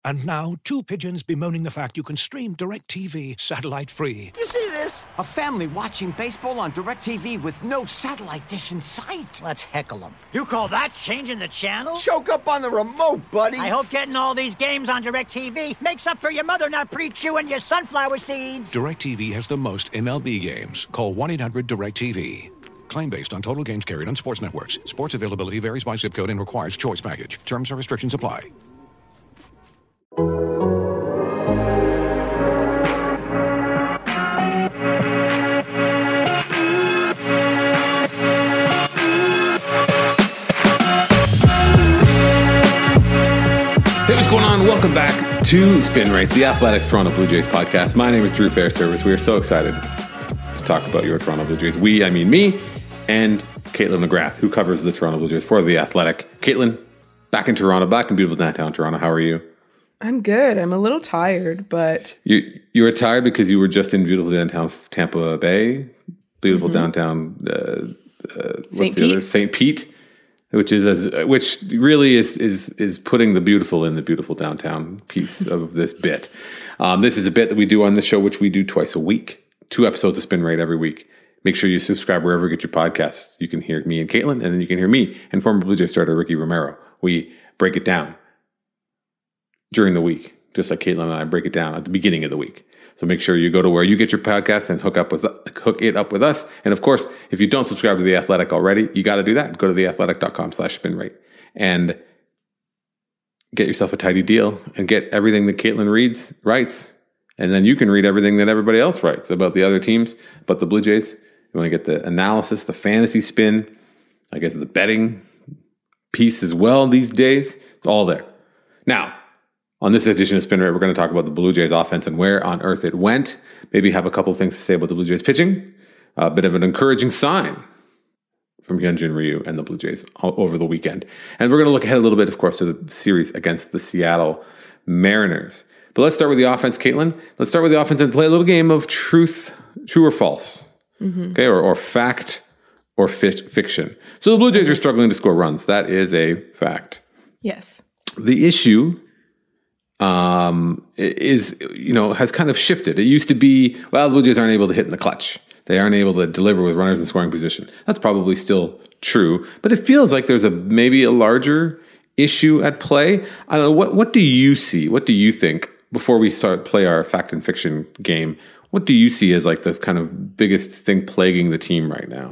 And now, two pigeons bemoaning the fact you can stream DirecTV satellite-free. You see this? A family watching baseball on DirecTV with no satellite dish in sight. Let's heckle them. You call that changing the channel? Choke up on the remote, buddy. I hope getting all these games on DirecTV makes up for your mother not pre-chewing your sunflower seeds. DirecTV has the most MLB games. Call 1-800-DirecTV. Claim based on total games carried on sports networks. Sports availability varies by zip code and requires choice package. Terms and restrictions apply. Hey, what's going on? Welcome back to Spin Rate, the Athletics Toronto Blue Jays podcast. My name is Drew Fairservice. We are so excited to talk about your Toronto Blue Jays. We, I mean me, and Caitlin McGrath, who covers the Toronto Blue Jays for The Athletic. Caitlin, back in Toronto, back in beautiful downtown Toronto. How are you? I'm good. I'm a little tired, but... You were tired because you were just in beautiful downtown Tampa Bay, beautiful downtown St. Pete, which really is putting the beautiful in the beautiful downtown piece of this bit. This is a bit that we do on this show, which we do twice a week, 2 episodes of Spin Rate every week. Make sure you subscribe wherever you get your podcasts. You can hear me and Caitlin, and then you can hear me and former Blue Jay starter Ricky Romero. We break it down during the week, just like Caitlin and I break it down at the beginning of the week. So make sure you go to where you get your podcasts and hook it up with us. And of course, if you don't subscribe to The Athletic already, you got to do that. Go to theathletic.com/spinrate and get yourself a tidy deal and get everything that Caitlin writes. And then you can read everything that everybody else writes about the other teams, but the Blue Jays. You want to get the analysis, the fantasy spin, I guess the betting piece as well these days. It's all there. Now, on this edition of Spin Rate, we're going to talk about the Blue Jays offense and where on earth it went. Maybe have a couple things to say about the Blue Jays pitching. A bit of an encouraging sign from Hyunjin Ryu and the Blue Jays over the weekend. And we're going to look ahead a little bit, of course, to the series against the Seattle Mariners. But let's start with the offense, Caitlin. Let's start with the offense and play a little game of true or false. Okay, or fact or fiction. So the Blue Jays are struggling to score runs. That is a fact. Yes. The issue has kind of shifted. It used to be, well, the Blue Jays aren't able to hit in the clutch. They aren't able to deliver with runners in scoring position. That's probably still true, but it feels like there's maybe a larger issue at play. I don't know. What do you see? What do you think before we play our fact and fiction game? What do you see as like the kind of biggest thing plaguing the team right now?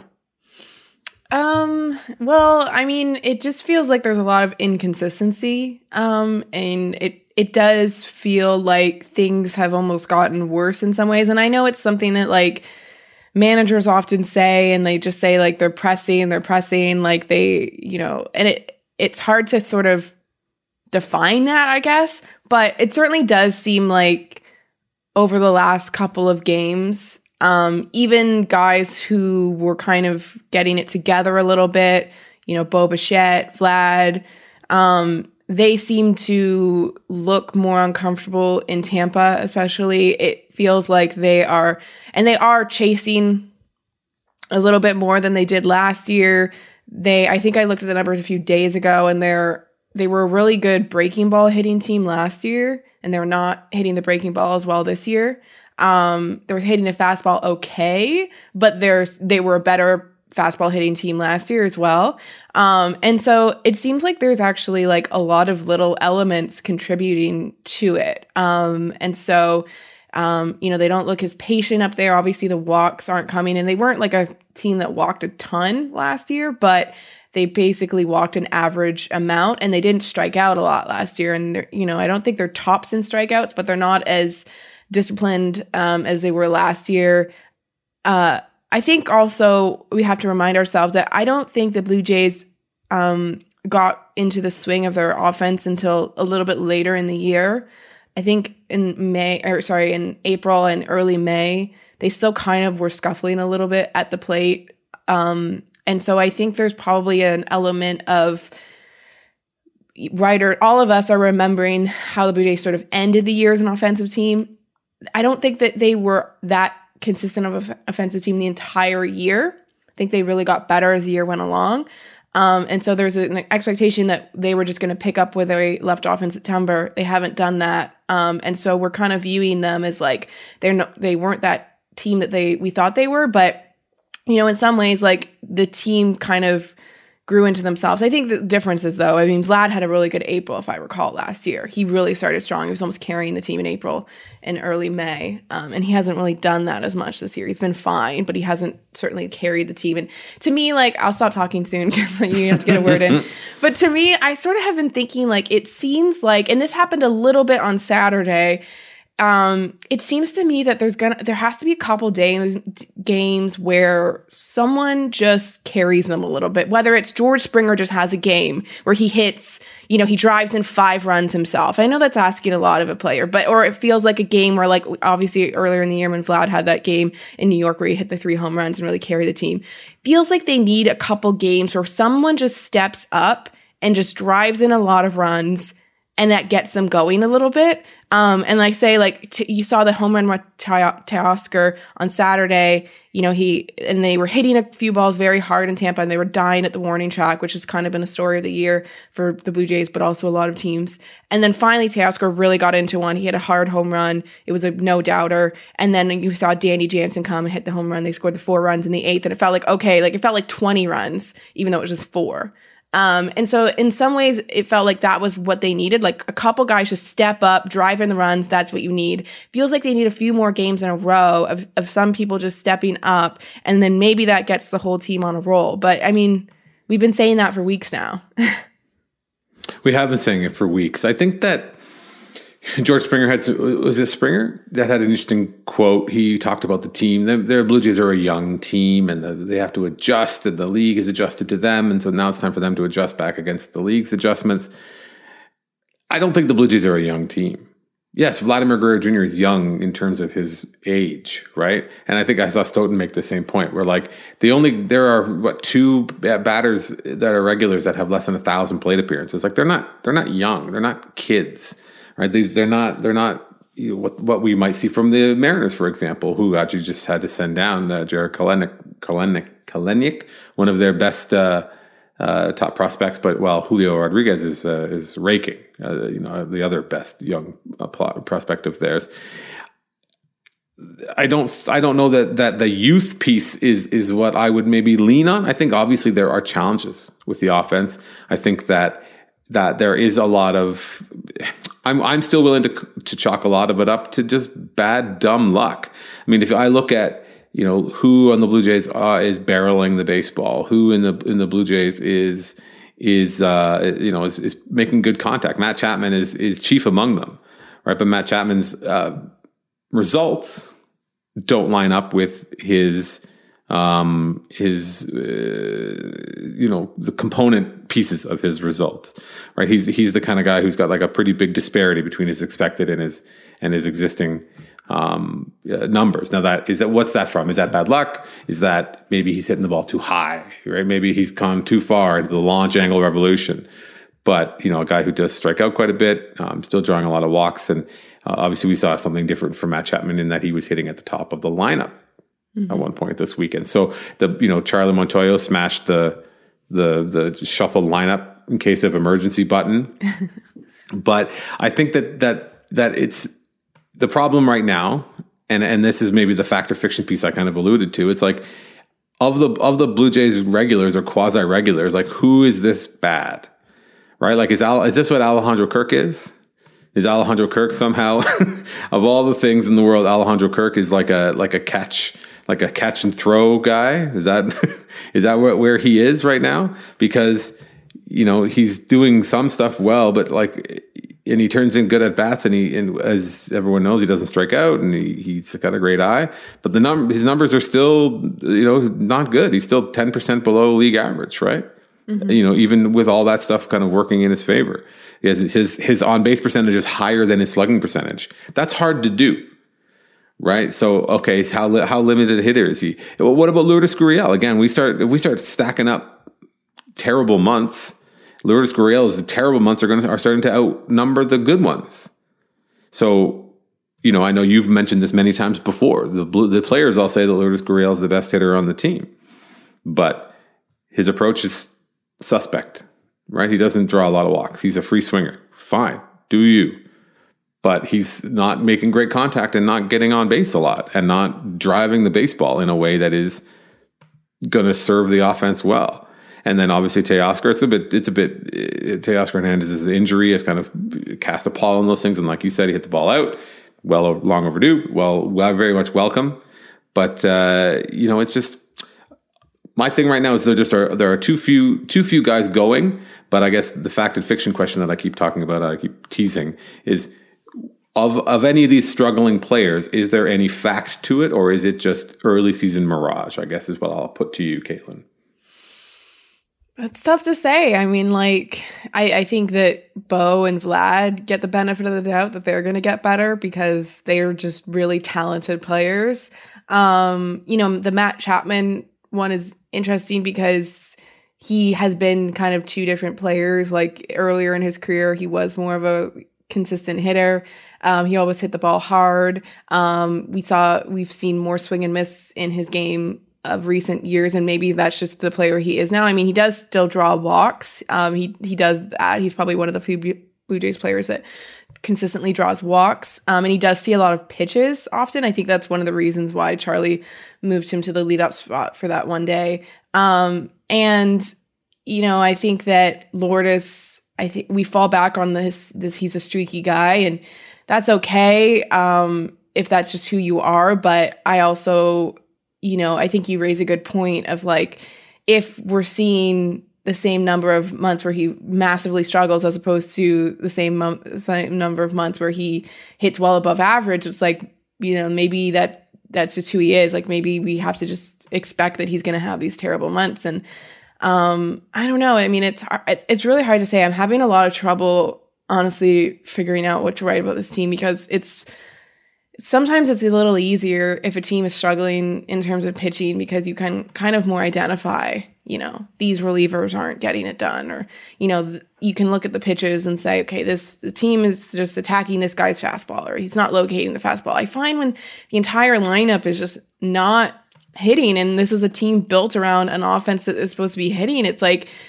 Well, I mean, it just feels like there's a lot of inconsistency. And it does feel like things have almost gotten worse in some ways. And I know it's something that like managers often say, and they just say like they're pressing, like they, and it's hard to sort of define that, I guess. But it certainly does seem like over the last couple of games, even guys who were kind of getting it together a little bit, Bo Bichette, Vlad, they seem to look more uncomfortable in Tampa, especially. It feels like they are chasing a little bit more than they did last year. I think I looked at the numbers a few days ago, and they were a really good breaking ball hitting team last year, and they're not hitting the breaking ball as well this year. They were hitting the fastball okay, but they were a better fastball hitting team last year as well. And so it seems like there's actually like a lot of little elements contributing to it. And so, they don't look as patient up there. Obviously the walks aren't coming, and they weren't like a team that walked a ton last year, but they basically walked an average amount, and they didn't strike out a lot last year. And I don't think they're tops in strikeouts, but they're not as disciplined as they were last year. I think also we have to remind ourselves that I don't think the Blue Jays got into the swing of their offense until a little bit later in the year. I think in April and early May, they still kind of were scuffling a little bit at the plate. And so I think there's probably an element of all of us are remembering how the Blue Jays sort of ended the year as an offensive team. I don't think that they were that consistent of an offensive team the entire year. I think they really got better as the year went along. And so there's an expectation that they were just going to pick up where they left off in September. They haven't done that. And so we're kind of viewing them as like, they weren't that team that we thought they were, but in some ways, like the team kind of grew into themselves. I think the difference is, though, I mean, Vlad had a really good April, if I recall, last year. He really started strong. He was almost carrying the team in April and early May. And he hasn't really done that as much this year. He's been fine, but he hasn't certainly carried the team. And to me, like, I'll stop talking soon because you have to get a word in. But to me, I sort of have been thinking, like, it seems like, and this happened a little bit on Saturday, it seems to me that there has to be a couple games where someone just carries them a little bit, whether it's George Springer just has a game where he hits, he drives in 5 runs himself. I know that's asking a lot of a player, or it feels like a game where, like, obviously earlier in the year when Vlad had that game in New York where he hit the 3 home runs and really carried the team, feels like they need a couple games where someone just steps up and just drives in a lot of runs and that gets them going a little bit. And like, say, like, you saw the home run with Teoscar on Saturday, and they were hitting a few balls very hard in Tampa and they were dying at the warning track, which has kind of been a story of the year for the Blue Jays, but also a lot of teams. And then finally Teoscar really got into one. He hit a hard home run. It was a no-doubter. And then you saw Danny Jansen come and hit the home run. They scored the 4 runs in the 8th, and it felt like, okay, like it felt like 20 runs, even though it was just 4. And so in some ways it felt like that was what they needed. Like a couple guys just step up, drive in the runs. That's what you need. Feels like they need a few more games in a row of some people just stepping up. And then maybe that gets the whole team on a roll. But I mean, we've been saying that for weeks now. We have been saying it for weeks. I think that George Springer was it Springer that had an interesting quote. He talked about the team. Their Blue Jays are a young team, and they have to adjust, and the league is adjusted to them, and so now it's time for them to adjust back against the league's adjustments. I don't think the Blue Jays are a young team. Yes, Vladimir Guerrero Jr. is young in terms of his age, right? And I think I saw Stoughton make the same point, where like there are 2 batters that are regulars that have less than 1,000 plate appearances. Like they're not young, they're not kids. Right, they're not what we might see from the Mariners, for example, who actually just had to send down Jared Kelenic, one of their best top prospects. But Julio Rodriguez is raking, the other best young prospect of theirs. I don't know that the youth piece is what I would maybe lean on. I think obviously there are challenges with the offense. I think that there is a lot of. I'm still willing to chalk a lot of it up to just bad, dumb luck. I mean, if I look at who on the Blue Jays is barreling the baseball, who in the Blue Jays is making good contact. Matt Chapman is chief among them, right? But Matt Chapman's results don't line up with his the component pieces of his results, right? He's the kind of guy who's got like a pretty big disparity between his expected and his existing numbers. Now what's that from? Is that bad luck? Is that maybe he's hitting the ball too high, right? Maybe he's gone too far into the launch angle revolution. But a guy who does strike out quite a bit, still drawing a lot of walks, and obviously we saw something different from Matt Chapman in that he was hitting at the top of the lineup. Mm-hmm. At one point this weekend. So Charlie Montoyo smashed the shuffle lineup in case of emergency button. But I think that it's the problem right now, and this is maybe the fact or fiction piece I kind of alluded to. It's like of the Blue Jays regulars or quasi regulars, like who is this bad? Right? Like is this what Alejandro Kirk is? Is Alejandro Kirk somehow of all the things in the world, Alejandro Kirk is like a catch and throw guy? Is that where he is right now? Because he's doing some stuff well, but and he turns in good at bats, and as everyone knows, he doesn't strike out, and he's got a great eye. But his numbers are still not good. He's still 10% below league average, right? Mm-hmm. Even with all that stuff kind of working in his favor, his on base percentage is higher than his slugging percentage. That's hard to do. Right. So, okay. So how limited a hitter is he? Well, what about Lourdes Gurriel? Again, if we start stacking up terrible months, Lourdes Gurriel's terrible months are starting to outnumber the good ones. So, I know you've mentioned this many times before. The players all say that Lourdes Gurriel is the best hitter on the team, but his approach is suspect, right? He doesn't draw a lot of walks. He's a free swinger. Fine, do you. But he's not making great contact and not getting on base a lot and not driving the baseball in a way that is going to serve the offense well. And then obviously Teoscar, Teoscar Hernandez's injury has kind of cast a pall on those things. And like you said, he hit the ball out. Long overdue. Very much welcome. But, it's just, my thing right now is there are too few guys going. But I guess the fact and fiction question that I keep talking about, I keep teasing, is of any of these struggling players, is there any fact to it, or is it just early season mirage? I guess is what I'll put to you, Caitlin. It's tough to say. I mean, I think that Bo and Vlad get the benefit of the doubt that they're going to get better because they're just really talented players. The Matt Chapman one is interesting because he has been kind of two different players. Like earlier in his career, he was more of a consistent hitter. He always hit the ball hard. We've seen more swing and miss in his game of recent years, and maybe that's just the player he is now. I mean, he does still draw walks. He does that. He's probably one of the few Blue Jays players that consistently draws walks. And he does see a lot of pitches often. I think that's one of the reasons why Charlie moved him to the leadoff spot for that one day. I think that Lourdes, I think we fall back on this he's a streaky guy, and that's okay if that's just who you are. But I also, I think you raise a good point of if we're seeing the same number of months where he massively struggles as opposed to the same number of months where he hits well above average, it's maybe that's just who he is. Maybe we have to just expect that he's going to have these terrible months. And I don't know. I mean, it's really hard to say. I'm having a lot of trouble, honestly, figuring out what to write about this team because sometimes it's a little easier if a team is struggling in terms of pitching because you can kind of more identify, these relievers aren't getting it done, or, you can look at the pitches and say, okay, the team is just attacking this guy's fastball, or he's not locating the fastball. I find when the entire lineup is just not hitting, and this is a team built around an offense that is supposed to be hitting, it's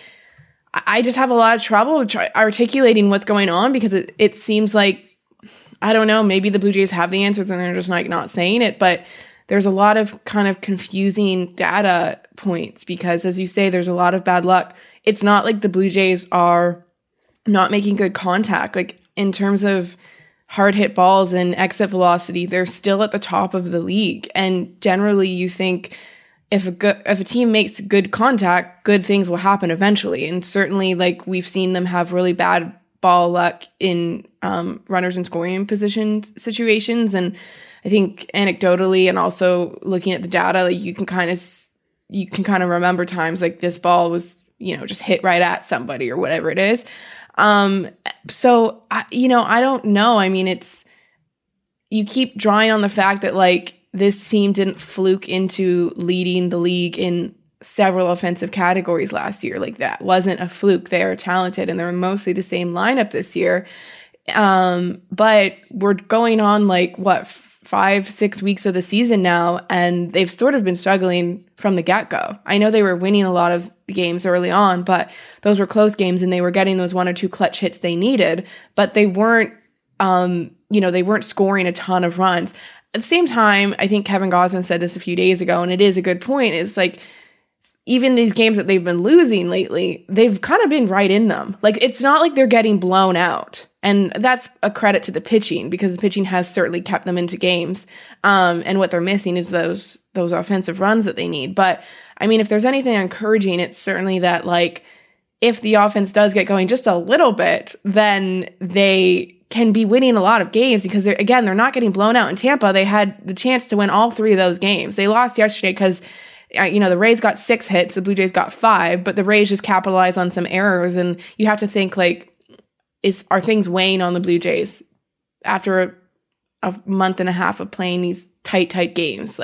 I just have a lot of trouble articulating what's going on because it seems like, I don't know, maybe the Blue Jays have the answers and they're just not saying it, but there's a lot of kind of confusing data points because, as you say, there's a lot of bad luck. It's not like the Blue Jays are not making good contact. In terms of hard hit balls and exit velocity, they're still at the top of the league. And generally you think if a team makes good contact, good things will happen eventually. And certainly we've seen them have really bad ball luck in runners in scoring position situations. And I think anecdotally and also looking at the data, you can kind of remember times this ball was, just hit right at somebody or whatever it is. So I don't know. I mean, you keep drawing on the fact that this team didn't fluke into leading the league in several offensive categories last year. That wasn't a fluke. They are talented and they're mostly the same lineup this year. But we're going on 5-6 weeks of the season now, and they've sort of been struggling from the get-go. I know they were winning a lot of games early on, but those were close games and they were getting those one or two clutch hits they needed, but they weren't, they weren't scoring a ton of runs. At the same time, I think Kevin Gausman said this a few days ago, and it is a good point. It's even these games that they've been losing lately, they've kind of been right in them. It's not like they're getting blown out. And that's a credit to the pitching because the pitching has certainly kept them into games. And what they're missing is those offensive runs that they need. But I mean, if there's anything encouraging, it's certainly that if the offense does get going just a little bit, then they can be winning a lot of games because they're not getting blown out in Tampa. They had the chance to win all three of those games. They lost yesterday because the Rays got 6 hits, the Blue Jays got 5, but the Rays just capitalized on some errors. And you have to think are things weighing on the Blue Jays after a month and a half of playing these tight games?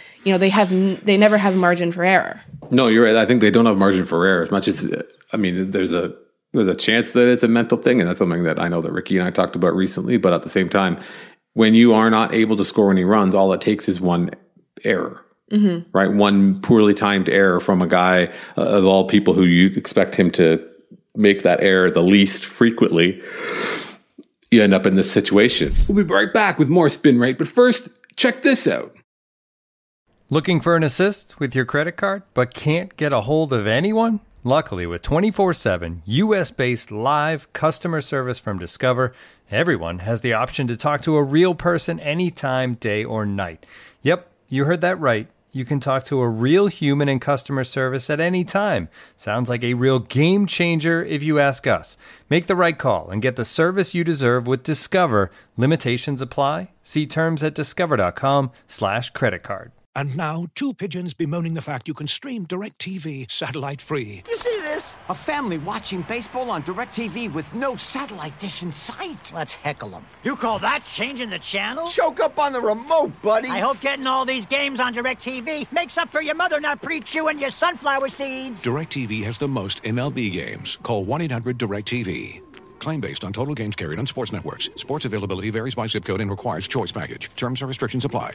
They never have margin for error. No, you're right. I think they don't have margin for error as much as, there's a chance that it's a mental thing. And that's something that I know that Ricky and I talked about recently. But at the same time, when you are not able to score any runs, all it takes is one error. right? One poorly timed error from a guy of all people who you expect him to make that error the least frequently. You end up in this situation. We'll be right back with more Spin Rate, but first, check this out. Looking for an assist with your credit card, but can't get a hold of anyone? Luckily, with 24/7 US-based live customer service from Discover, everyone has the option to talk to a real person anytime, day or night. Yep, you heard that right. You can talk to a real human in customer service at any time. Sounds like a real game changer if you ask us. Make the right call and get the service you deserve with Discover. Limitations apply. See terms at discover.com/creditcard. And now, two pigeons bemoaning the fact you can stream DirecTV satellite-free. You see this? A family watching baseball on DirecTV with no satellite dish in sight. Let's heckle them. You call that changing the channel? Choke up on the remote, buddy. I hope getting all these games on DirecTV makes up for your mother not pre-chewing your sunflower seeds. DirecTV has the most MLB games. Call 1-800-DirecTV. Claim based on total games carried on sports networks. Sports availability varies by zip code and requires choice package. Terms and restrictions apply.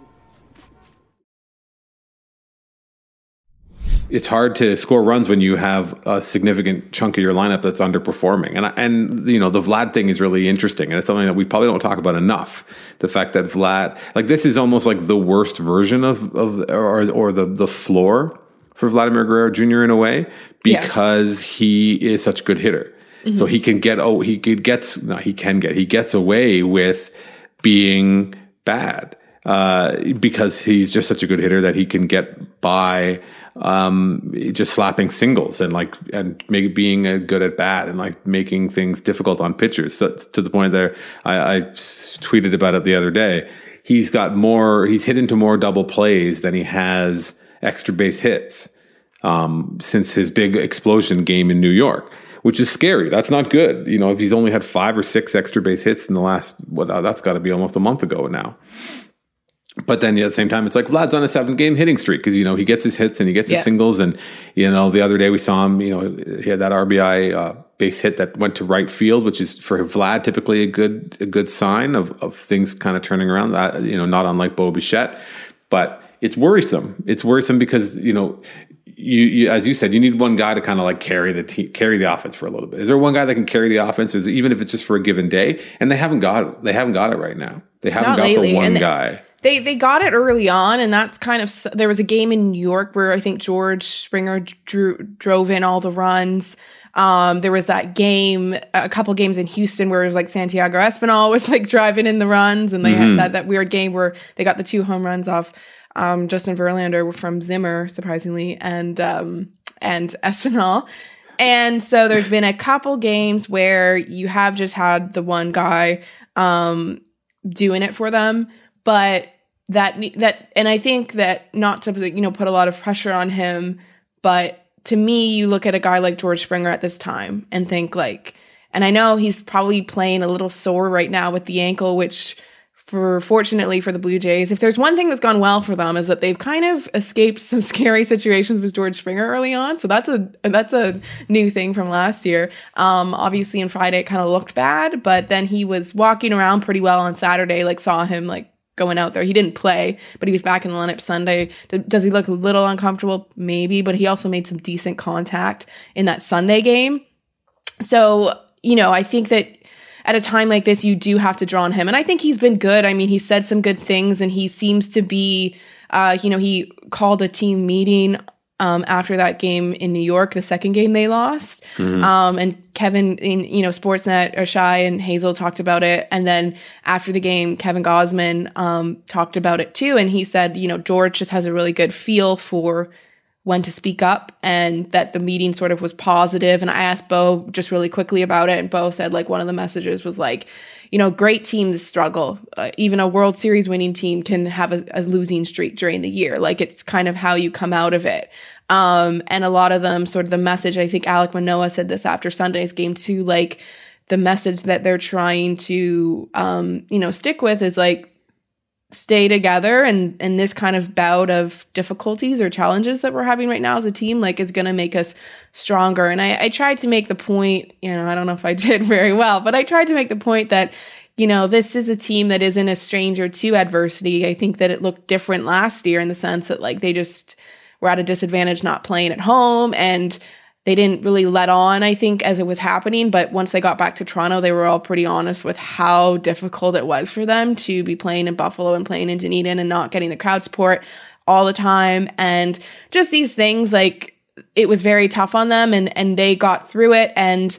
It's hard to score runs when you have a significant chunk of your lineup that's underperforming. And you know, the Vlad thing is really interesting. And it's something that we probably don't talk about enough. The fact that Vlad, like, this is almost like the worst version of the floor for Vladimir Guerrero Jr. in a way, because he is such a good hitter. Mm-hmm. So he gets away with being bad, because he's just such a good hitter that he can get by, just slapping singles and maybe being good at bat and like making things difficult on pitchers. So to the point there, I tweeted about it the other day. He's hit into more double plays than he has extra base hits, since his big explosion game in New York, which is scary. That's not good. You know, if he's only had 5 or 6 extra base hits in the last, that's got to be almost a month ago now. But then at the same time, it's like Vlad's on a 7-game hitting streak because, you know, he gets his hits and he gets his singles. And, you know, the other day we saw him, you know, he had that RBI base hit that went to right field, which is for Vlad typically a good sign of things kind of turning around. That, you know, not unlike Bo Bichette. But it's worrisome. It's worrisome because, you know, you as you said, you need one guy to kind of like carry the offense for a little bit. Is there one guy that can carry the offense, even if it's just for a given day? And they haven't got it. They haven't got it right now. They haven't got the one guy. They got it early on, and that's kind of, there was a game in New York where I think George Springer drove in all the runs. There was that game, a couple games in Houston where it was like Santiago Espinal was like driving in the runs, and they had that weird game where they got the 2 home runs off Justin Verlander from Zimmer, surprisingly, and Espinal. And so there's been a couple games where you have just had the one guy doing it for them, but that and I think that, not to, you know, put a lot of pressure on him, but to me, you look at a guy like George Springer at this time and think like, and I know he's probably playing a little sore right now with the ankle, which fortunately for the Blue Jays, if there's one thing that's gone well for them, is that they've kind of escaped some scary situations with George Springer early on. So that's a new thing from last year. Obviously on Friday it kind of looked bad, but then he was walking around pretty well on Saturday, like saw him like going out there. He didn't play, but he was back in the lineup Sunday. Does he look a little uncomfortable? Maybe, but he also made some decent contact in that Sunday game. So, you know, I think that at a time like this, you do have to draw on him. And I think he's been good. I mean, he said some good things, and he seems to be, you know, he called a team meeting after that game in New York, the second game they lost. And Kevin, in, you know, Sportsnet, or Shai and Hazel talked about it. And then after the game, Kevin Gosman talked about it too. And he said, you know, George just has a really good feel for when to speak up, and that the meeting sort of was positive. And I asked Bo just really quickly about it, and Bo said like one of the messages was like, you know, great teams struggle. Even a World Series winning team can have a losing streak during the year. Like, it's kind of how you come out of it. And a lot of them, sort of the message, I think Alek Manoah said this after Sunday's game too, like the message that they're trying to, you know, stick with is like, stay together, and this kind of bout of difficulties or challenges that we're having right now as a team, like, is going to make us stronger. And I tried to make the point, you know, I don't know if I did very well, but I tried to make the point that this is a team that isn't a stranger to adversity. I think that it looked different last year in the sense that like they just were at a disadvantage not playing at home, and they didn't really let on, I think, as it was happening. But once they got back to Toronto, they were all pretty honest with how difficult it was for them to be playing in Buffalo and playing in Dunedin and not getting the crowd support all the time. And just these things, like, it was very tough on them, and they got through it, and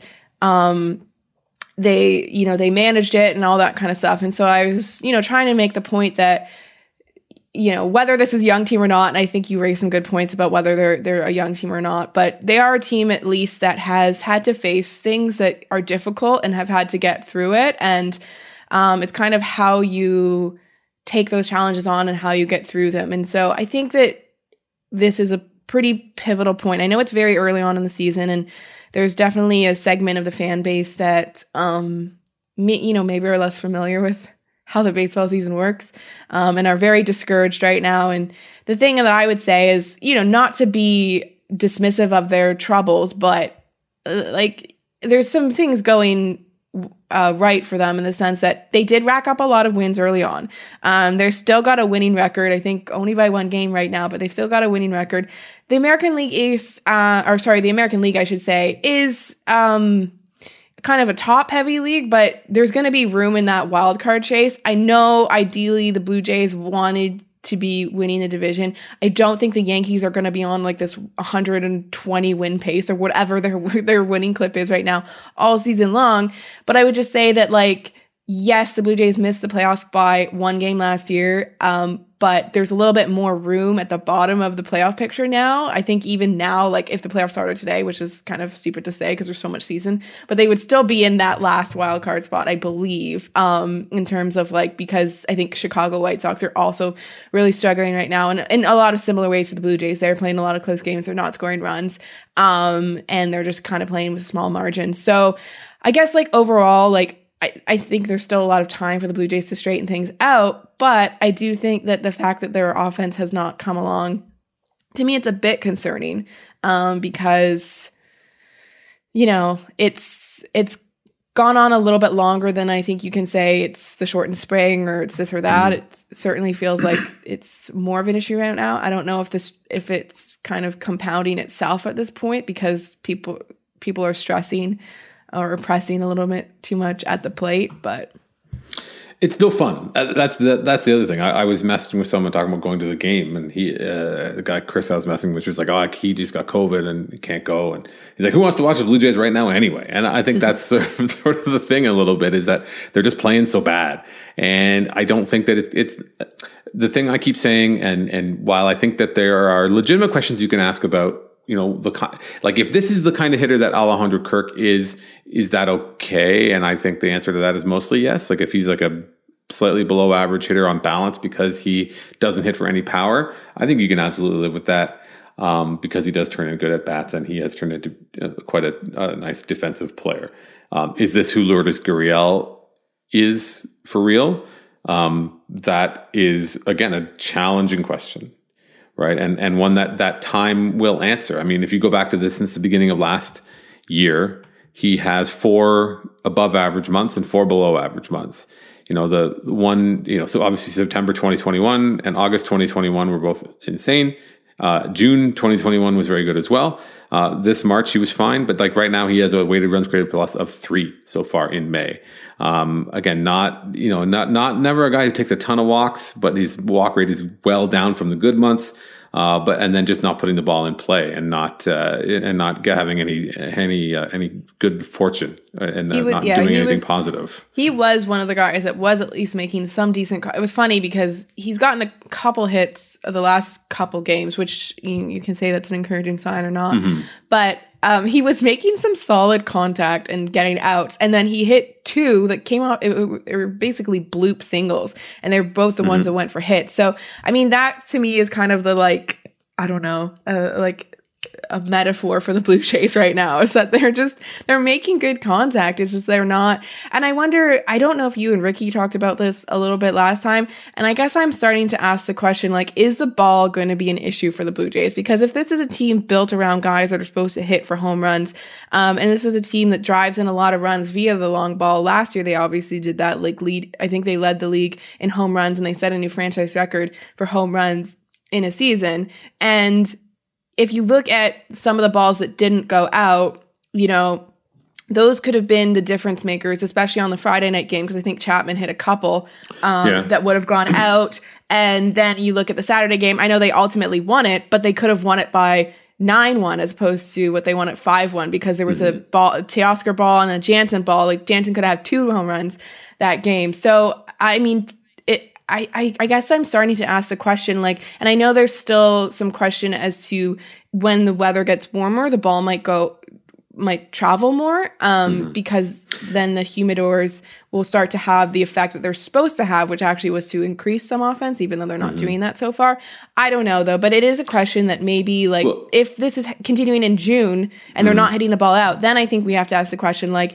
they managed it and all that kind of stuff. And so I was, trying to make the point that, whether this is a young team or not, and I think you raised some good points about whether they're a young team or not, but they are a team at least that has had to face things that are difficult and have had to get through it. And it's kind of how you take those challenges on and how you get through them. And so I think that this is a pretty pivotal point. I know it's very early on in the season, and there's definitely a segment of the fan base that, maybe are less familiar with how the baseball season works, and are very discouraged right now. And the thing that I would say is, not to be dismissive of their troubles, but there's some things going right for them in the sense that they did rack up a lot of wins early on. They're still got a winning record, I think only by one game right now, but they've still got a winning record. The American League the American League, I should say, is kind of a top-heavy league, but there's going to be room in that wild card chase. I know ideally the Blue Jays wanted to be winning the division. I don't think the Yankees are going to be on like this 120 win pace or whatever their winning clip is right now all season long. But I would just say that, like, yes, the Blue Jays missed the playoffs by one game last year, but there's a little bit more room at the bottom of the playoff picture now. I think even now, like, if the playoffs started today, which is kind of stupid to say because there's so much season, but they would still be in that last wild card spot, I believe, in terms of, like, because I think Chicago White Sox are also really struggling right now, and in a lot of similar ways to the Blue Jays. They're playing a lot of close games. They're not scoring runs, and they're just kind of playing with small margins. So I guess, like, overall, like, I think there's still a lot of time for the Blue Jays to straighten things out, but I do think that the fact that their offense has not come along, to me, it's a bit concerning, because, it's gone on a little bit longer than I think you can say it's the shortened spring or it's this or that. It certainly feels like it's more of an issue right now. I don't know if it's kind of compounding itself at this point because people are stressing or pressing a little bit too much at the plate, but it's no fun. That's the other thing. I was messaging with someone talking about going to the game, and the guy Chris I was messaging with was like, he just got COVID and he can't go, and he's like, who wants to watch the Blue Jays right now anyway? And I think that's sort of the thing a little bit, is that they're just playing so bad, and I don't think that it's the thing I keep saying. And while I think that there are legitimate questions you can ask about, like, if this is the kind of hitter that Alejandro Kirk is that okay? And I think the answer to that is mostly yes. Like, if he's like a slightly below average hitter on balance because he doesn't hit for any power, I think you can absolutely live with that, because he does turn in good at bats and he has turned into quite a nice defensive player. Is this who Lourdes Gurriel is for real? That is, again, a challenging question. Right. And one that time will answer. I mean, if you go back to this since the beginning of last year, he has 4 above average months and 4 below average months. The one, so obviously September 2021 and August 2021 were both insane. June 2021 was very good as well. This March he was fine, but like right now he has a weighted runs created plus of 3 so far in May. Again, not never a guy who takes a ton of walks, but his walk rate is well down from the good months. And then just not putting the ball in play and not having any good fortune and not doing anything positive. He was one of the guys that was at least making some decent. It was funny because he's gotten a couple hits of the last couple games, which you can say that's an encouraging sign or not. Mm-hmm. But he was making some solid contact and getting outs, and then he hit 2 that came out. They were basically bloop singles, and they're both the ones that went for hits. So, I mean, that to me is kind of the, like, I don't know, like a metaphor for the Blue Jays right now, is that they're making good contact. It's just they're not. And I wonder, I don't know if you and Ricky talked about this a little bit last time, and I guess I'm starting to ask the question, like, is the ball going to be an issue for the Blue Jays? Because if this is a team built around guys that are supposed to hit for home runs, and this is a team that drives in a lot of runs via the long ball. Last year, they obviously did that, like, I think they led the league in home runs, and they set a new franchise record for home runs in a season. And if you look at some of the balls that didn't go out, you know, those could have been the difference makers, especially on the Friday night game, because I think Chapman hit a couple that would have gone out. And then you look at the Saturday game. I know they ultimately won it, but they could have won it by 9-1 as opposed to what they won at 5-1, because there was a Teoscar ball and a Jansen ball. Like, Jansen could have 2 home runs that game. So, I mean, I guess I'm starting to ask the question, like, and I know there's still some question as to when the weather gets warmer, the ball might travel more, because then the humidors will start to have the effect that they're supposed to have, which actually was to increase some offense, even though they're not doing that so far. I don't know, though, but it is a question that maybe, like, if this is continuing in June and they're not hitting the ball out, then I think we have to ask the question, like,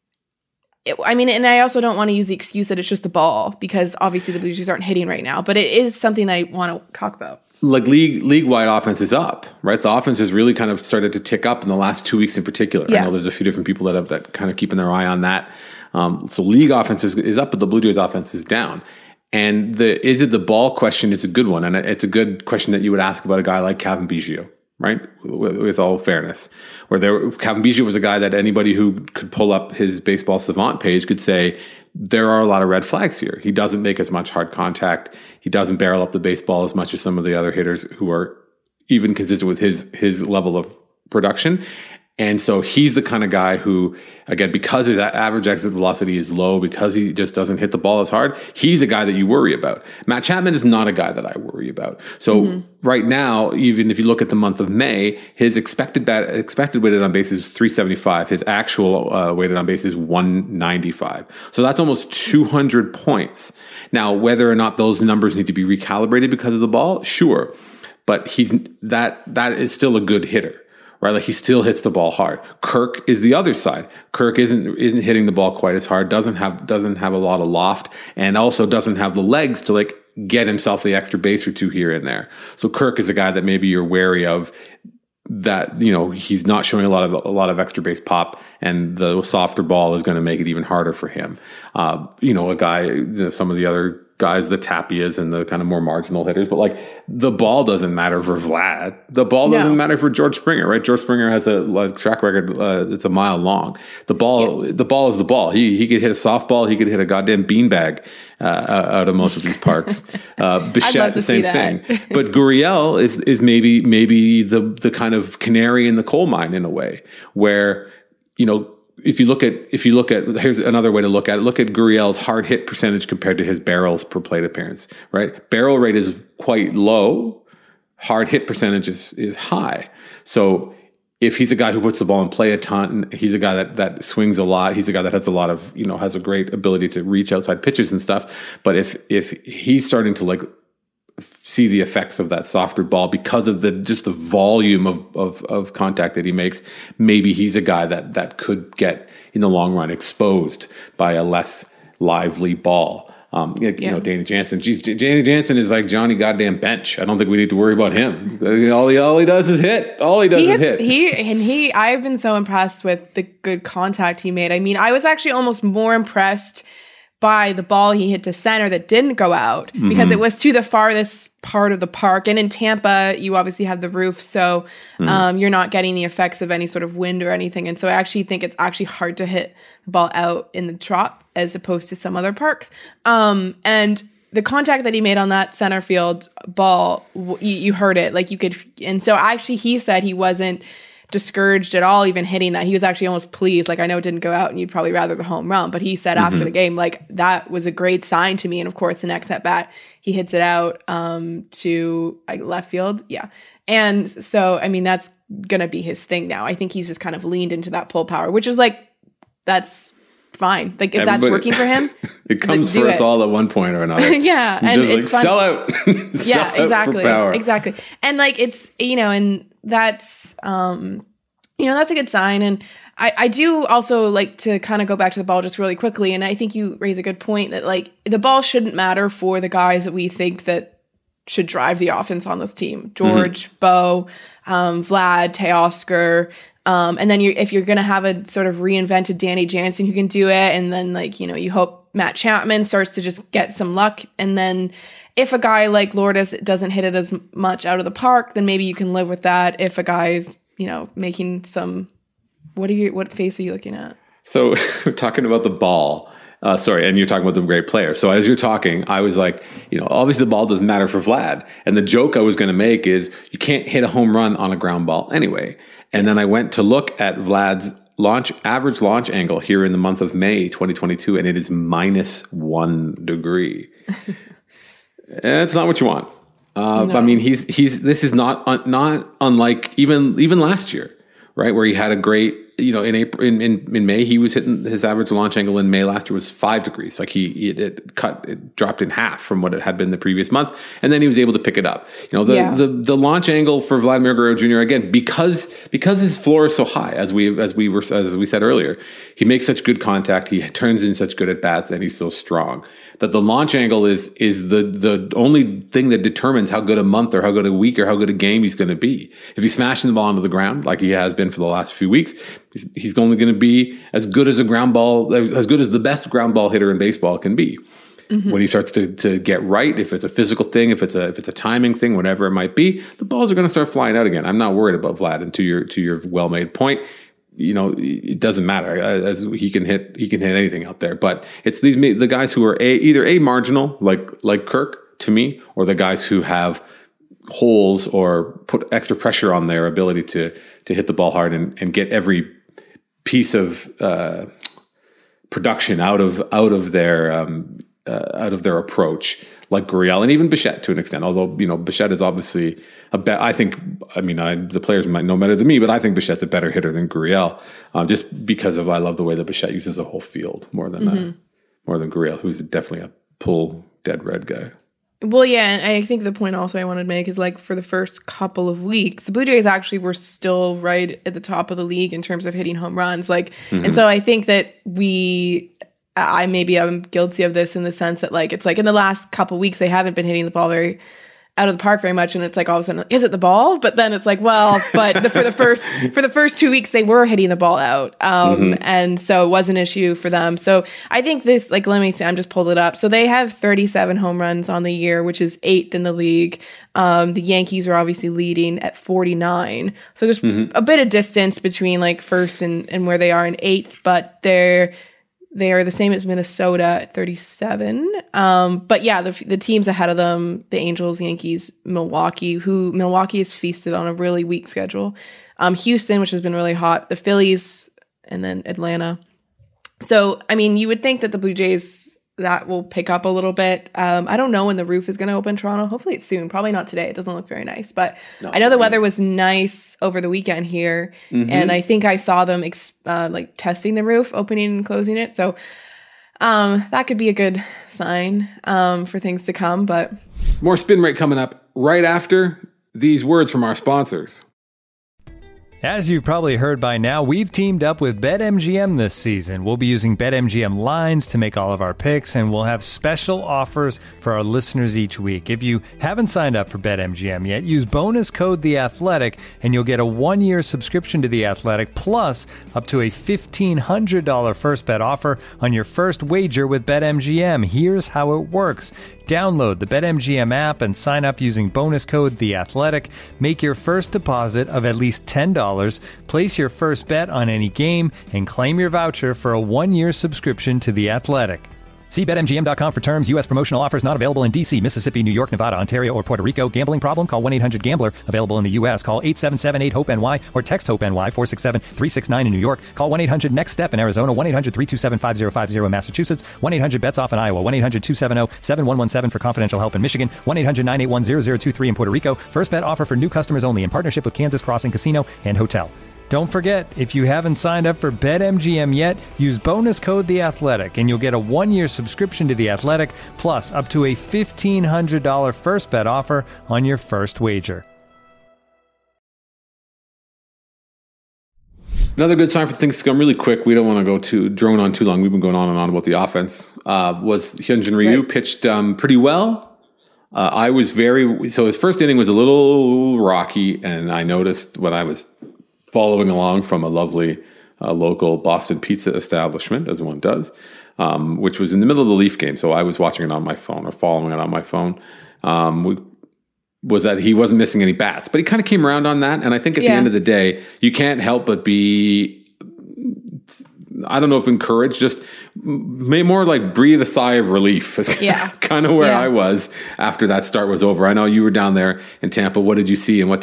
I mean, and I also don't want to use the excuse that it's just the ball, because obviously the Blue Jays aren't hitting right now, but it is something that I want to talk about. Like, league-wide offense is up, right? The offense has really kind of started to tick up in the last 2 weeks in particular. Yeah. I know there's a few different people that kind of keeping their eye on that. So league offense is up, but the Blue Jays offense is down. And is it the ball question is a good one. And it's a good question that you would ask about a guy like Cavan Biggio, right? With all fairness, Cavan Biggio was a guy that anybody who could pull up his Baseball Savant page could say, there are a lot of red flags here. He doesn't make as much hard contact. He doesn't barrel up the baseball as much as some of the other hitters who are even consistent with his level of production. And so he's the kind of guy who, again, because his average exit velocity is low, because he just doesn't hit the ball as hard, he's a guy that you worry about. Matt Chapman is not a guy that I worry about. So right now, even if you look at the month of May, his expected weighted on base is 375. His actual weighted on base is 195. So that's almost 200 points. Now, whether or not those numbers need to be recalibrated because of the ball, sure. But that is still a good hitter. Right, like, he still hits the ball hard. Kirk is the other side. Kirk isn't hitting the ball quite as hard. Doesn't have a lot of loft, and also doesn't have the legs to, like, get himself the extra base or two here and there. So Kirk is a guy that maybe you're wary of. That, you know, he's not showing a lot of extra base pop, and the softer ball is going to make it even harder for him. You know, a guy, some of the other guys, the Tapias and the kind of more marginal hitters, but, like, the ball doesn't matter for Vlad. The ball doesn't matter for George Springer, right? George Springer has a track record. It's a mile long. The ball is the ball. He could hit a softball. He could hit a goddamn beanbag out of most of these parks. Bichette, the same thing. But Gurriel is maybe the kind of canary in the coal mine in a way, where, you know, if you look at, here's another way to look at it. Look at Gurriel's hard hit percentage compared to his barrels per plate appearance, right? Barrel rate is quite low. Hard hit percentage is high. So if he's a guy who puts the ball in play a ton, he's a guy that swings a lot. He's a guy that has a lot of, you know, has a great ability to reach outside pitches and stuff. But if he's starting to, like, see the effects of that softer ball because of just the volume of contact that he makes, maybe he's a guy that could get, in the long run, exposed by a less lively ball. You know, Danny Jansen. Danny Jansen is like Johnny goddamn Bench. I don't think we need to worry about him. All he does is hit. I've been so impressed with the good contact he made. I mean, I was actually almost more impressed by the ball he hit to center that didn't go out, because it was to the farthest part of the park. And in Tampa, you obviously have the roof, so you're not getting the effects of any sort of wind or anything. And so I actually think it's actually hard to hit the ball out in the Trop as opposed to some other parks. And the contact that he made on that center field ball, you heard it. Like, you could, and so actually he said he wasn't discouraged at all even hitting that. He was actually almost pleased. Like, I know it didn't go out and you'd probably rather the home run, but he said after the game, like, that was a great sign to me. And of course, the next at bat, he hits it out to, like, left field. Yeah. And so, I mean, that's going to be his thing now. I think he's just kind of leaned into that pull power, which is, like, that's fine. Like, if that's working for him, it comes for us all at one point or another. Yeah. And just, like, sell out. Yeah, exactly. Exactly. And, like, it's, you know, and that's that's a good sign. And I do also like to kind of go back to the ball just really quickly. And I think you raise a good point that like the ball shouldn't matter for the guys that we think that should drive the offense on this team. George, Bo, Vlad, Teoscar. And then if you're going to have a sort of reinvented Danny Jansen who can do it, and then like, you hope Matt Chapman starts to just get some luck. And then if a guy like Lourdes doesn't hit it as much out of the park, then maybe you can live with that. If a guy's, making some, what face are you looking at? So we're talking about the ball. And you're talking about the great player. So as you're talking, I was like, obviously the ball doesn't matter for Vlad. And the joke I was going to make is you can't hit a home run on a ground ball anyway. And then I went to look at Vlad's average launch angle here in the month of May 2022, and it is -1 degree. And it's not what you want. No. I mean, this is not unlike even last year, right? Where he had a great, in April, in May, he was hitting his average launch angle in May last year was 5 degrees. Like it dropped in half from what it had been the previous month. And then he was able to pick it up. The launch angle for Vladimir Guerrero Jr., again, because his floor is so high, as we said earlier, he makes such good contact. He turns in such good at bats, and he's so strong that the launch angle is the only thing that determines how good a month or how good a week or how good a game he's going to be. If he's smashing the ball onto the ground like he has been for the last few weeks, he's only going to be as good as the best ground ball hitter in baseball can be. Mm-hmm. When he starts to get right, if it's a physical thing, if it's a timing thing, whatever it might be, the balls are going to start flying out again. I'm not worried about Vlad. And to your well-made point, it doesn't matter, as he can hit anything out there. But it's the guys who are either marginal, like Kirk to me, or the guys who have holes or put extra pressure on their ability to hit the ball hard and get every piece of production out of their approach, like Gurriel and even Bichette to an extent. Although Bichette is obviously the players might know better than me, but I think Bichette's a better hitter than Gurriel, just because I love the way that Bichette uses the whole field more than Gurriel, who's definitely a pull dead red guy. Well, yeah, and I think the point also I wanted to make is like for the first couple of weeks, the Blue Jays actually were still right at the top of the league in terms of hitting home runs. And so I think that I'm guilty of this in the sense that like it's like in the last couple of weeks they haven't been hitting the ball very out of the park very much, and it's like all of a sudden, is it the ball? But then it's like, well, but for the first 2 weeks they were hitting the ball out, and so it was an issue for them. So I think this, like, let me see, I'm just pulled it up. So they have 37 home runs on the year, which is 8th in the league. The Yankees are obviously leading at 49. So there's a bit of distance between like first and where they are in 8th, but they are the same as Minnesota at 37. But yeah, the teams ahead of them, the Angels, Yankees, Milwaukee has feasted on a really weak schedule. Houston, which has been really hot, the Phillies, and then Atlanta. So, I mean, you would think that the Blue Jays, that will pick up a little bit. I don't know when the roof is going to open in Toronto. Hopefully it's soon. Probably not today. It doesn't look very nice. But I know the weather was nice over the weekend here. And I think I saw them testing the roof, opening and closing it. So that could be a good sign for things to come. But more Spin Rate coming up right after these words from our sponsors. As you've probably heard by now, we've teamed up with BetMGM this season. We'll be using BetMGM lines to make all of our picks, and we'll have special offers for our listeners each week. If you haven't signed up for BetMGM yet, use bonus code The Athletic, and you'll get a 1-year subscription to The Athletic, plus up to a $1,500 first bet offer on your first wager with BetMGM. Here's how it works. Download the BetMGM app and sign up using bonus code The Athletic. Make your first deposit of at least $10. Place your first bet on any game and claim your voucher for a 1-year subscription to The Athletic. See BetMGM.com for terms. U.S. promotional offers not available in D.C., Mississippi, New York, Nevada, Ontario, or Puerto Rico. Gambling problem? Call 1-800-GAMBLER. Available in the U.S. Call 877-8-HOPE-NY or text HOPE-NY 467-369 in New York. Call 1-800-NEXT-STEP in Arizona. 1-800-327-5050 in Massachusetts. 1-800-BETS-OFF in Iowa. 1-800-270-7117 for confidential help in Michigan. 1-800-981-0023 in Puerto Rico. First bet offer for new customers only in partnership with Kansas Crossing Casino and Hotel. Don't forget, if you haven't signed up for BetMGM yet, use bonus code The Athletic, and you'll get a 1-year subscription to The Athletic, plus up to a $1,500 first bet offer on your first wager. Another good sign for things to come really quick. We don't want to go drone on too long. We've been going on and on about the offense. Was Hyunjin Ryu pitched pretty well. So his first inning was a little rocky, and I noticed when I was following along from a lovely local Boston pizza establishment, as one does, which was in the middle of the Leaf game. So I was watching it on my phone or following it on my phone. Was that he wasn't missing any bats, but he kind of came around on that. And I think at the end of the day, you can't help but be, I don't know if encouraged, just more like breathe a sigh of relief. Is kind of where I was after that start was over. I know you were down there in Tampa. What did you see, and what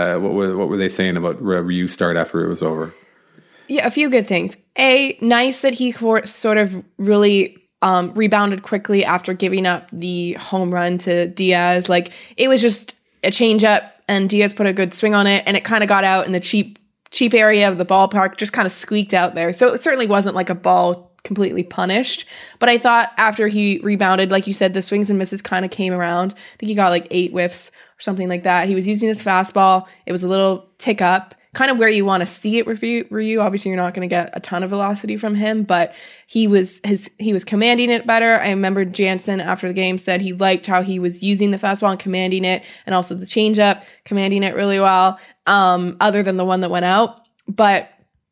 were they saying about Ryu's start after it was over? Yeah, a few good things. Nice that he sort of really rebounded quickly after giving up the home run to Diaz. Like, it was just a changeup, and Diaz put a good swing on it, and it kind of got out in the cheap area of the ballpark, just kind of squeaked out there. So it certainly wasn't like a ball completely punished. But I thought after he rebounded, like you said, the swings and misses kind of came around. I think he got like 8 whiffs or something like that. He was using his fastball. It was a little tick up, kind of where you want to see it with Ryu. Obviously, you're not going to get a ton of velocity from him, but he was commanding it better. I remember Jansen after the game said he liked how he was using the fastball and commanding it, and also the changeup, commanding it really well, other than the one that went out. But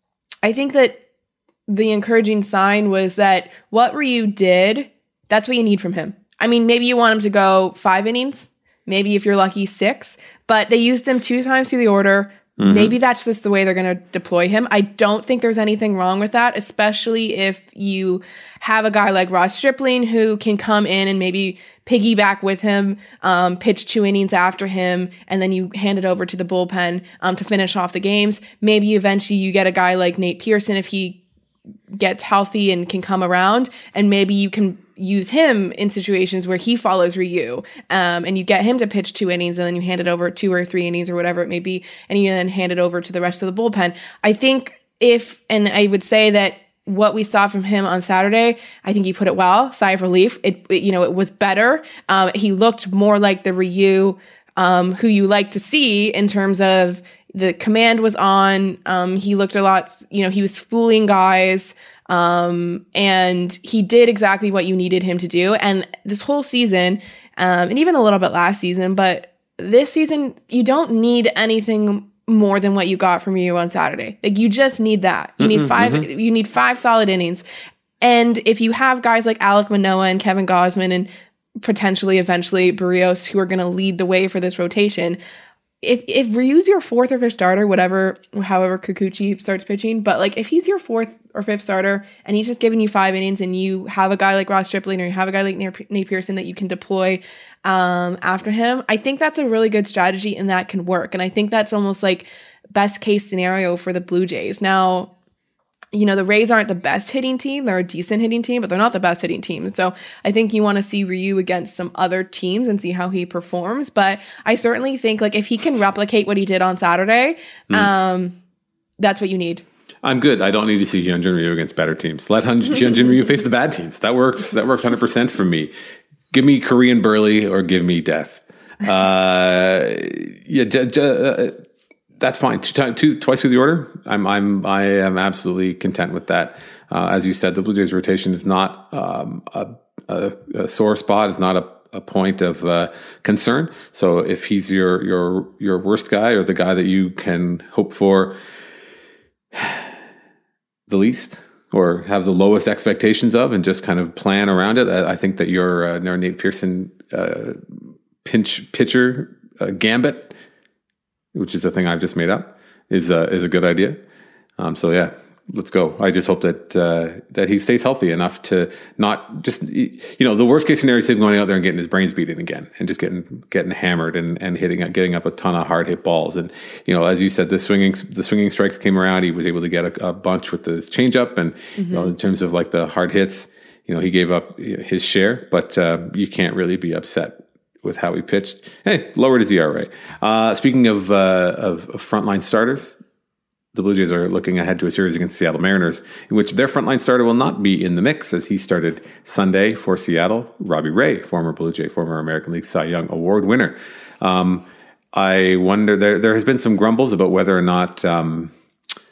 I think that the encouraging sign was that what Ryu did, that's what you need from him. I mean, maybe you want him to go 5 innings, maybe if you're lucky 6, but they used him 2 times through the order. Maybe that's just the way they're going to deploy him. I don't think there's anything wrong with that, especially if you have a guy like Ross Stripling who can come in and maybe piggyback with him, pitch 2 innings after him, and then you hand it over to the bullpen to finish off the games. Maybe eventually you get a guy like Nate Pearson if he gets healthy and can come around, and maybe you can use him in situations where he follows Ryu, and you get him to pitch 2 innings, and then you hand it over 2 or 3 innings or whatever it may be, and you then hand it over to the rest of the bullpen. I think and I would say that what we saw from him on Saturday, I think he put it well, sigh of relief. It was better. He looked more like the Ryu who you like to see in terms of the command was on. He looked a lot, he was fooling guys. And he did exactly what you needed him to do. And this whole season, and even a little bit last season, but this season, you don't need anything more than what you got from you on Saturday. Like, you just need that. You need 5, you need 5 solid innings. And if you have guys like Alek Manoah and Kevin Gausman and potentially eventually Barrios who are going to lead the way for this rotation, if Ryu's your 4th or 5th starter, however Kikuchi starts pitching, but like if he's your 4th or 5th starter and he's just giving you 5 innings, and you have a guy like Ross Stripling or you have a guy like Nate Pearson that you can deploy after him, I think that's a really good strategy, and that can work. And I think that's almost like best case scenario for the Blue Jays. Now, the Rays aren't the best hitting team. They're a decent hitting team, but they're not the best hitting team. So I think you want to see Ryu against some other teams and see how he performs. But I certainly think, like, if he can replicate what he did on Saturday, that's what you need. I'm good. I don't need to see Hyunjin Ryu against better teams. Let Hyunjin Ryu face the bad teams. That works 100% for me. Give me Korean Burley or give me death. That's fine. Twice through the order. I am absolutely content with that. As you said, the Blue Jays rotation is not a sore spot. It's not a point of concern. So if he's your worst guy, or the guy that you can hope for the least or have the lowest expectations of, and just kind of plan around it, I think that your Nate Pearson pinch pitcher gambit, which is a thing I've just made up, is a good idea. So yeah, let's go. I just hope that he stays healthy enough to not just, the worst case scenario is him going out there and getting his brains beaten again, and just getting hammered and getting up a ton of hard hit balls. And as you said, the swinging strikes came around. He was able to get a bunch with his changeup, and in terms of like the hard hits, he gave up his share. But you can't really be upset with how he pitched. Hey, lowered his ERA. Speaking of frontline starters, the Blue Jays are looking ahead to a series against the Seattle Mariners, in which their frontline starter will not be in the mix, as he started Sunday for Seattle. Robbie Ray, former Blue Jay, former American League Cy Young Award winner. I wonder, there has been some grumbles about whether or not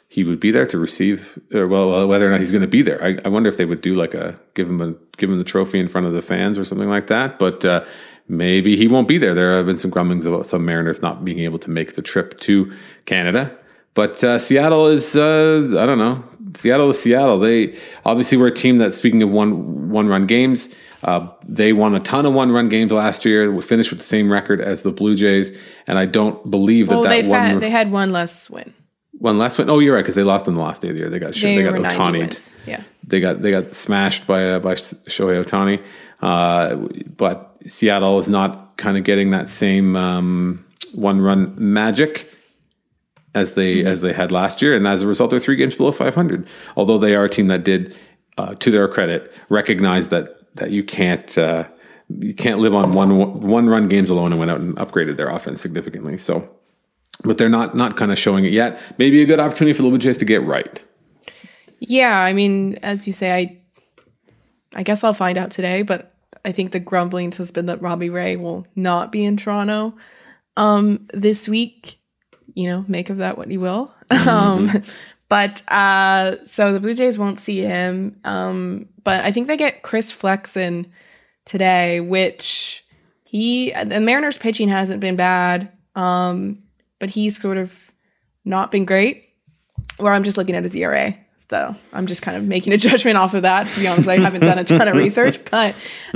he would be there to receive, whether or not he's going to be there. I wonder if they would do like give him the trophy in front of the fans or something like that. But maybe he won't be there. There have been some grumblings about some Mariners not being able to make the trip to Canada. But Seattle is, I don't know. Seattle is Seattle. They obviously were a team that, speaking of one-run games, they won a ton of one-run games last year. We finished with the same record as the Blue Jays, and I don't believe they had one less win. One last win. Oh, you're right, because they lost on the last day of the year. They got Ohtani. Yeah, they got smashed by Shohei Ohtani. But Seattle is not kind of getting that same one-run magic as they had last year, and as a result, they're 3 games below 500. Although they are a team that did, to their credit, recognize that you can't live on one-run games alone, and went out and upgraded their offense significantly. So. But they're not kind of showing it yet. Maybe a good opportunity for the Blue Jays to get right. Yeah, I mean, as you say, I guess I'll find out today, but I think the grumblings has been that Robbie Ray will not be in Toronto this week. Make of that what you will. But so the Blue Jays won't see him. But I think they get Chris Flexen today, which the Mariners pitching hasn't been bad. But he's sort of not been great. Or I'm just looking at his ERA. So I'm just kind of making a judgment off of that. To be honest, I haven't done a ton of research. But,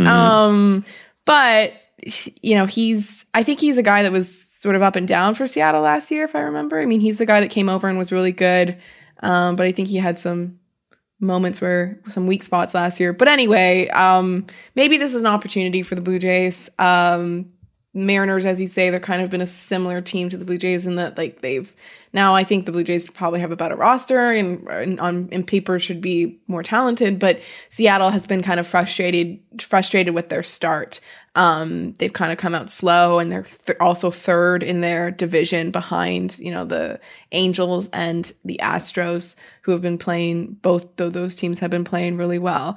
I think he's a guy that was sort of up and down for Seattle last year, if I remember. I mean, he's the guy that came over and was really good. But I think he had some moments some weak spots last year. But anyway, maybe this is an opportunity for the Blue Jays. Mariners, as you say, they're kind of been a similar team to the Blue Jays in that, like, now I think the Blue Jays probably have a better roster and on paper should be more talented, but Seattle has been kind of frustrated with their start. They've kind of come out slow, and they're also third in their division behind, the Angels and the Astros, who have been playing, both of those teams have been playing really well.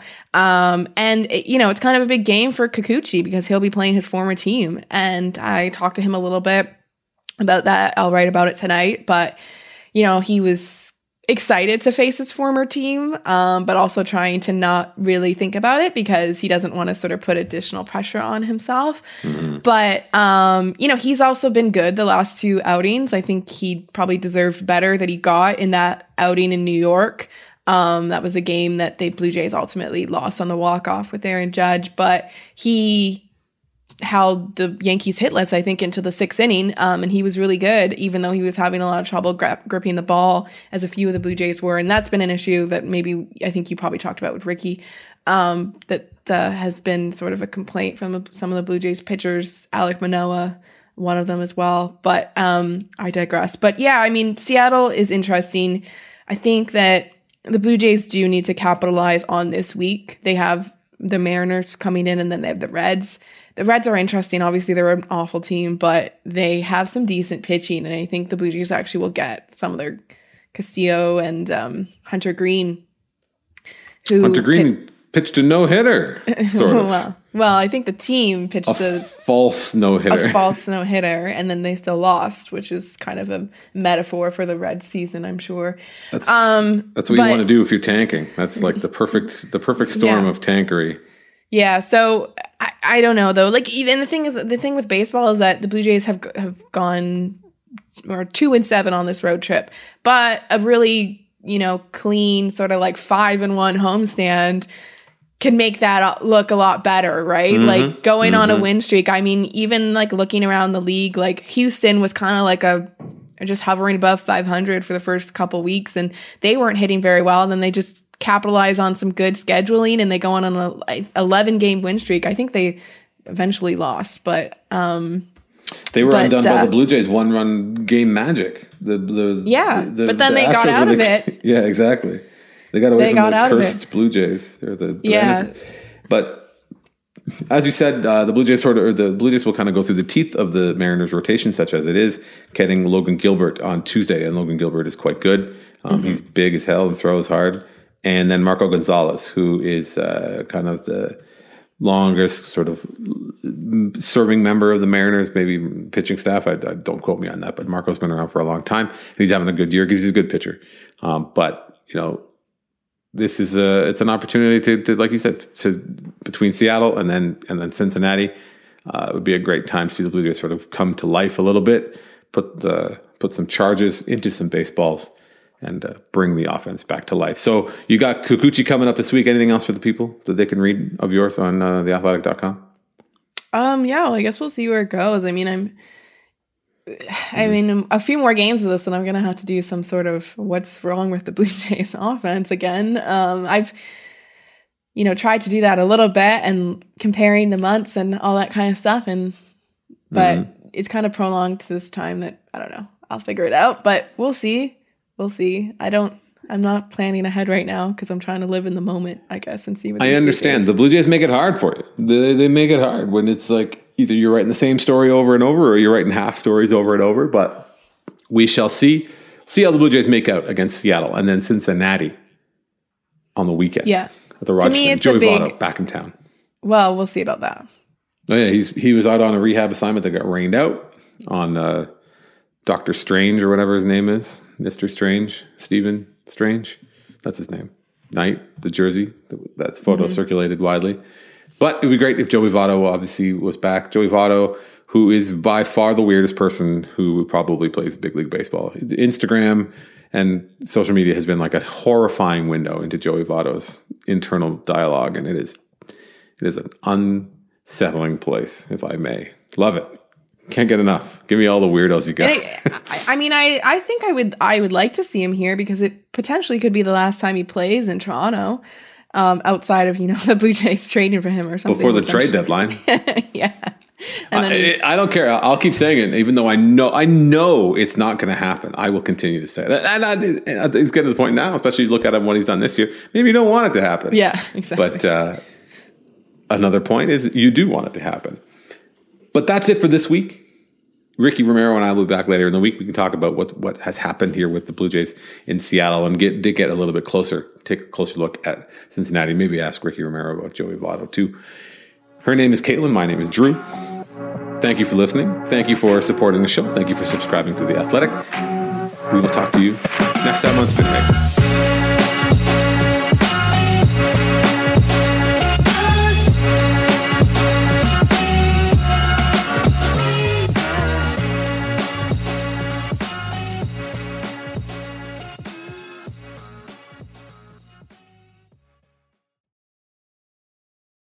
It's kind of a big game for Kikuchi because he'll be playing his former team. And I talked to him a little bit about that. I'll write about it tonight, but he was excited to face his former team, but also trying to not really think about it because he doesn't want to sort of put additional pressure on himself. Mm-hmm. But, he's also been good the last 2 outings. I think he probably deserved better that he got in that outing in New York. That was a game that the Blue Jays ultimately lost on the walk-off with Aaron Judge, but he held the Yankees hitless, I think, into the 6th inning, and he was really good, even though he was having a lot of trouble gripping the ball, as a few of the Blue Jays were, and that's been an issue that maybe I think you probably talked about with Ricky, that has been sort of a complaint from some of the Blue Jays pitchers, Alek Manoah, one of them as well, but I digress. But yeah, I mean, Seattle is interesting. I think that the Blue Jays do need to capitalize on this week. They have the Mariners coming in, and then they have the Reds. The Reds are interesting. Obviously, they're an awful team, but they have some decent pitching, and I think the Blue Jays actually will get some of their Castillo and Hunter Green. Hunter Green pitched a no-hitter, sort of. Well, I think the team pitched a false no-hitter. A false no-hitter, and then they still lost, which is kind of a metaphor for the Reds season, I'm sure. That's what you want to do if you're tanking. That's like the perfect storm of tankery. Yeah, so I don't know though. Like, even the thing with baseball is that the Blue Jays have gone 2-7 on this road trip, but a really clean sort of like 5-1 homestand can make that look a lot better, right? Mm-hmm. Like going on a win streak. I mean, even like looking around the league, like Houston was kind of like just hovering above 500 for the first couple weeks, and they weren't hitting very well. And then they just capitalize on some good scheduling, and they go on an 11-game win streak. I think they eventually lost, but they were undone by the Blue Jays' 1-run game magic. But then they got out of it. Yeah, exactly. They got away from the cursed Blue Jays. But as you said, the Blue Jays will kind of go through the teeth of the Mariners' rotation, such as it is, getting Logan Gilbert on Tuesday, and Logan Gilbert is quite good. He's big as hell and throws hard. And then Marco Gonzalez, who is kind of the longest sort of serving member of the Mariners, maybe pitching staff. I don't quote me on that, but Marco's been around for a long time, and he's having a good year because he's a good pitcher. But, this is it's an opportunity to, like you said, between Seattle and then Cincinnati. It would be a great time to see the Blue Jays sort of come to life a little bit, put some charges into some baseballs, and bring the offense back to life. So you got Kikuchi coming up this week. Anything else for the people that they can read of yours on theathletic.com? Yeah, I guess we'll see where it goes. I mean, a few more games of this, and I'm going to have to do some sort of what's wrong with the Blue Jays offense again. I've, tried to do that a little bit and comparing the months and all that kind of stuff. But it's kind of prolonged to this time that, I don't know, I'll figure it out, but we'll see. We'll see. I'm not planning ahead right now because I'm trying to live in the moment, I guess, and see what I understand. The Blue Jays make it hard for you. They make it hard when it's like either you're writing the same story over and over or you're writing half stories over and over. But we shall see. See how the Blue Jays make out against Seattle and then Cincinnati on the weekend. Yeah. At the Rogers Center. Joey Votto back in town. Well, we'll see about that. Oh, yeah. He was out on a rehab assignment that got rained out on Dr. Strange or whatever his name is. Mr. Strange. Stephen Strange. That's his name. Knight, the jersey. That photo circulated widely. But it would be great if Joey Votto obviously was back. Joey Votto, who is by far the weirdest person who probably plays big league baseball. Instagram and social media has been like a horrifying window into Joey Votto's internal dialogue. And it is an unsettling place, if I may. Love it. Can't get enough. Give me all the weirdos you got. I think I would like to see him here because it potentially could be the last time he plays in Toronto, outside of the Blue Jays trading for him or something before the trade deadline. Yeah, I don't care. I'll keep saying it, even though I know it's not going to happen. I will continue to say it. And he's getting to the point now, especially if you look at him what he's done this year. Maybe you don't want it to happen. Yeah, exactly. But another point is you do want it to happen. But that's it for this week. Ricky Romero and I will be back later in the week. We can talk about what has happened here with the Blue Jays in Seattle and get a little bit closer, take a closer look at Cincinnati. Maybe ask Ricky Romero about Joey Votto too. Her name is Caitlin. My name is Drew. Thank you for listening. Thank you for supporting the show. Thank you for subscribing to The Athletic. We will talk to you next time on Spin Rate.